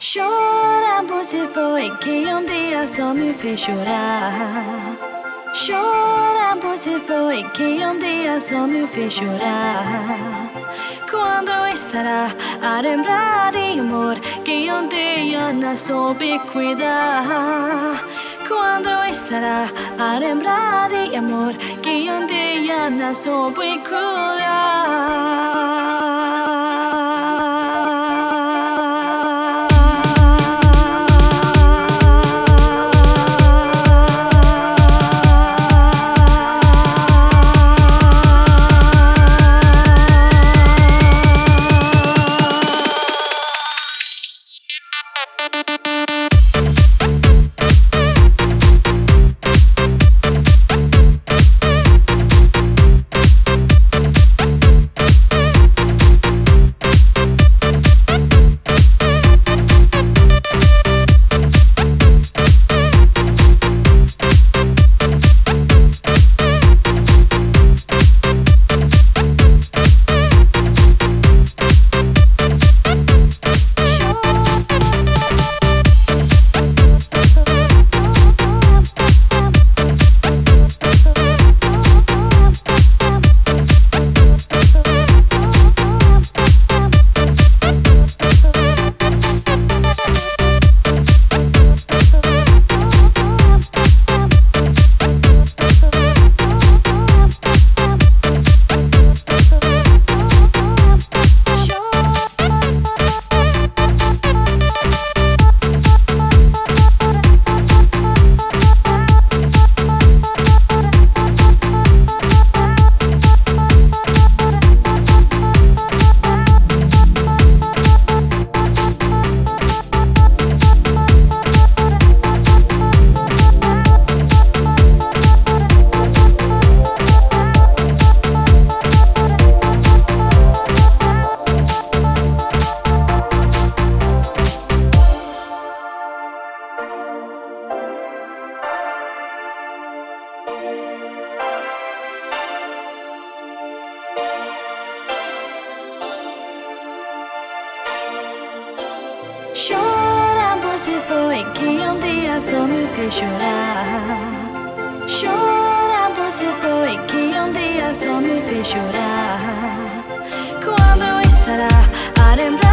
Chorando se foi que dia só me fez chorar. Chorando se foi que dia só me fez chorar. Quando estará a lembrar de amor que dia não soube cuidar. Quando estará a lembrar de amor que dia não soube cuidar. Chorando se foi que dia só me fez chorar. Chorando se foi que dia só me fez chorar. Quando estará a lembrar